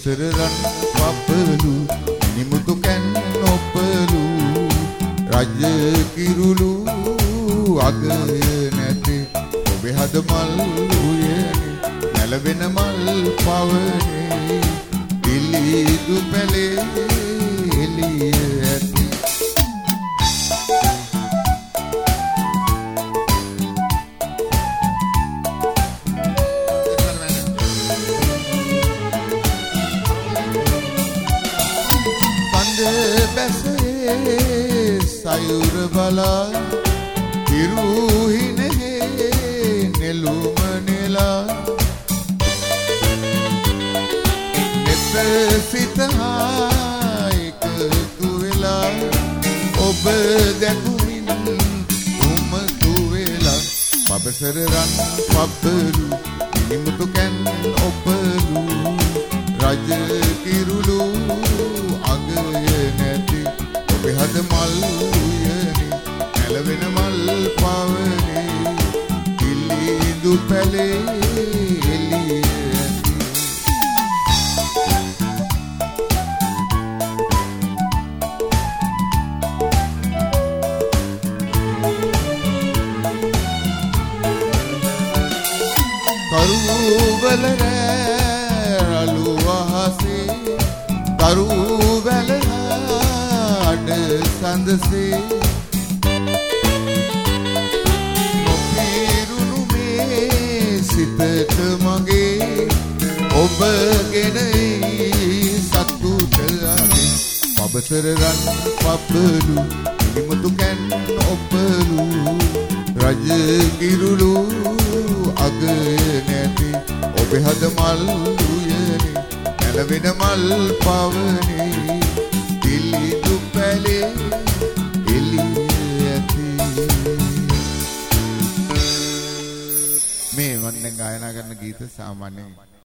පබසර රන් පබලු නිමුතු can ඔපලු රජ කිරුළු අගය නැති ඔබේ හද මල් උයනේ නැලවෙන මල් පවනේ පිළිදු පැලේ එළිය ඇති සයුර බලා ඉරුහිනේ නෙළුම නෙලා නෙත සිතහා එකතු වෙලා ඔබ දැකුමින් උමතු වෙලා පබසර රන් පබලු නිමුතු කැන් ඔබලු රජ කිරුළු අගය නැති ඔබේ හද මල් උයනේ නැලවෙන මල් පවනේ පිළිදු පැලේ එළිය ඇති කරුවල රැළු වහසේ කරුවල අඩ සඳසේ මොපිරුණු මේ සිතට මගේ ඔබගෙන සතුට අගේ පබසර රන් පබලු නිමුතු කැන් ඔබලු රජ කිරුළු අගය නැති ඔබේ හද මල් උයනේ නැලවෙන මල් පවනේ පිළිදු පැලේ එළිය ඇති මේ මම දැන් ගායනා කරන ගීත සාමාන්‍යයෙන්